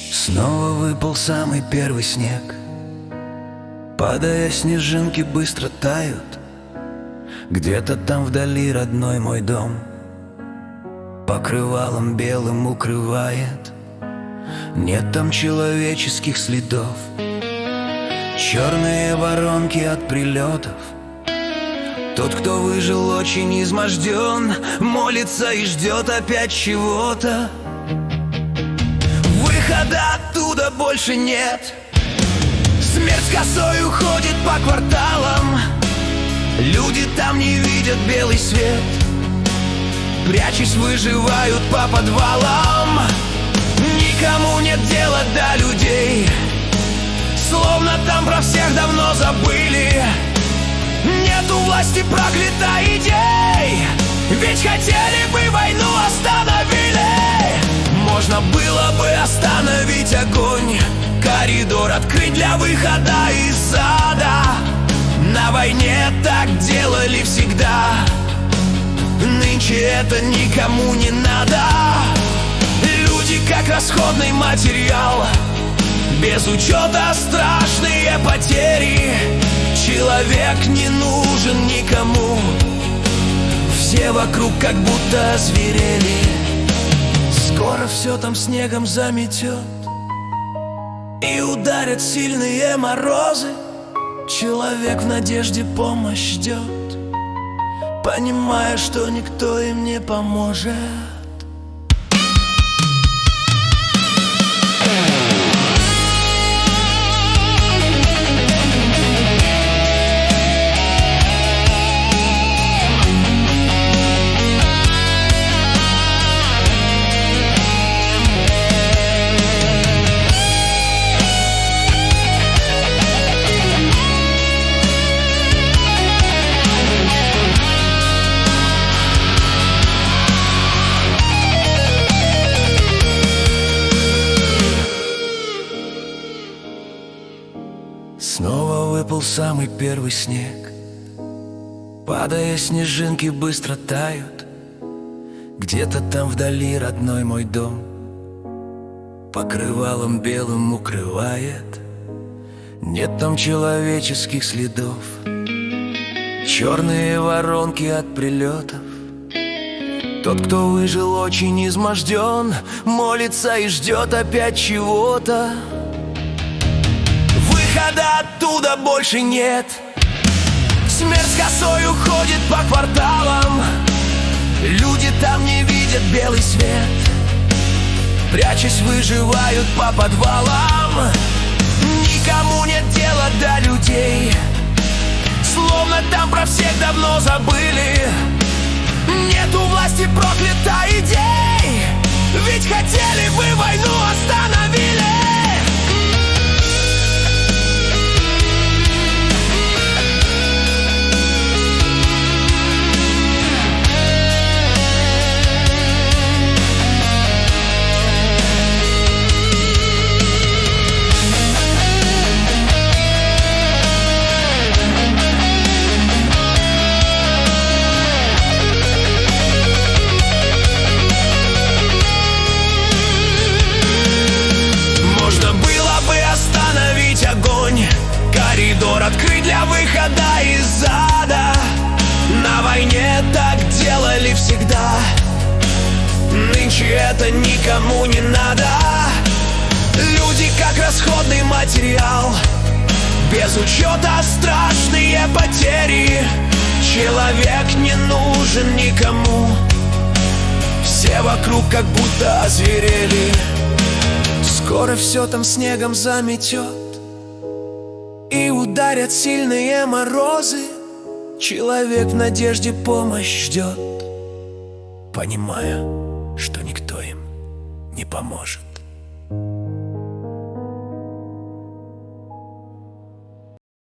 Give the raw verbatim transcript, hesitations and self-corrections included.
Снова выпал самый первый снег. Падая, снежинки быстро тают. Где-то там вдали родной мой дом покрывалом белым укрывает. Нет там человеческих следов, черные воронки от прилетов. Тот, кто выжил, очень изможден, молится и ждет опять чего-то. Выхода оттуда больше нет. Смерть косой уходит по кварталам. Люди там не видят белый свет, прячась, выживают по подвалам. Никому нет дела до людей, словно там про всех давно забыли. Нету власти, проклята идей, ведь хотели бы войну, остановили. Можно было бы остановить огонь, коридор открыть для выхода из ада. На войне так делали всегда, нынче это никому не надо. Люди как расходный материал, без учета страшные потери. Человек не нужен никому, все вокруг как будто озверели. Скоро все там снегом заметет и ударят сильные морозы. Человек в надежде помощь ждет, понимая, что никто им не поможет. Снова выпал самый первый снег. Падая, снежинки быстро тают. Где-то там вдали родной мой дом покрывалом белым укрывает. Нет там человеческих следов, черные воронки от прилетов. Тот, кто выжил, очень изможден, молится и ждет опять чего-то. Выхода оттуда больше нет. Смерть косой уходит по кварталам. Люди там не видят белый свет, прячась, выживают по подвалам. Никому нет дела до людей, словно там про всех давно забыли. Нету власти, проклята идей, ведь хотели бы войну, остановили. Коридор открыть для выхода из ада. На войне так делали всегда, нынче это никому не надо. Люди как расходный материал, без учета страшные потери. Человек не нужен никому, все вокруг как будто озверели. Скоро все там снегом заметет и ударят сильные морозы. Человек в надежде помощь ждет, понимая, что никто им не поможет.